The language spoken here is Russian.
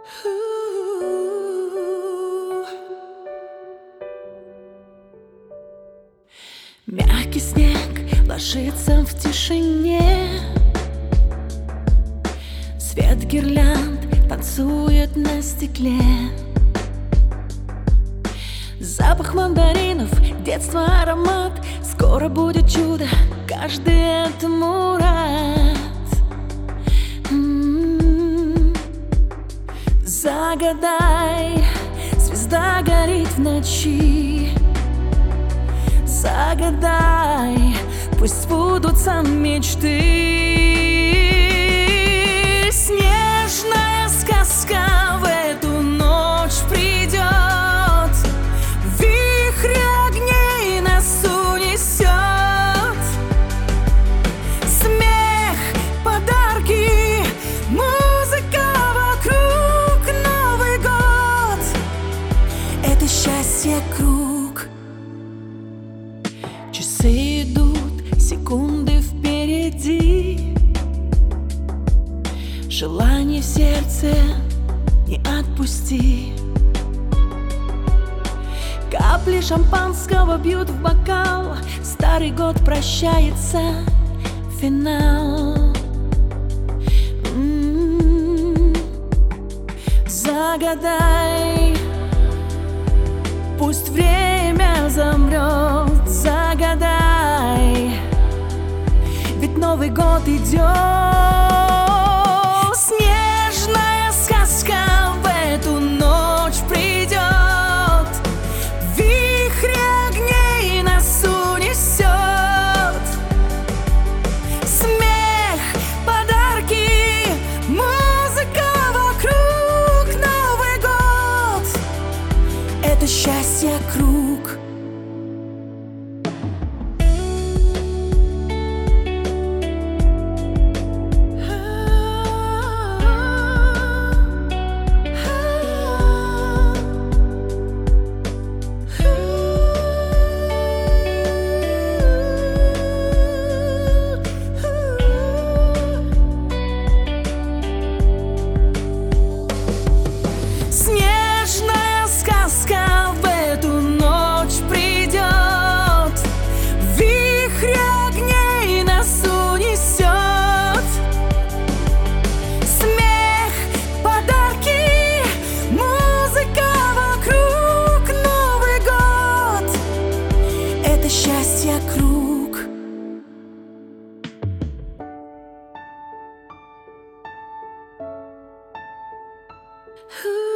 Мягкий снег ложится в тишине, свет гирлянд танцует на стекле. Запах мандаринов, детство, аромат. Скоро будет чудо, каждый этому рад. Загадай, звезда горит в ночи. Загадай, пусть сбудутся мечты. Снежная сказка в эту ночь придет, вихрь огней нас унесет. Смех, подарки, музыка вокруг, Новый год — это счастье круг. Часы идут, секунды впереди. Желание в сердце не отпусти. Капли шампанского бьют в бокал. Старый год прощается, финал. Загадай, пусть время замрет. Загадай, ведь Новый год идет. Снежная сказка в эту ночь придет, вихрь огней нас унесет. Смех, подарки, музыка вокруг, Новый год — это счастье круг. Снежная сказка в эту ночь придет, вихрь огней нас унесет. Смех, подарки, музыка вокруг, Новый год — это счастье круг. Ooh.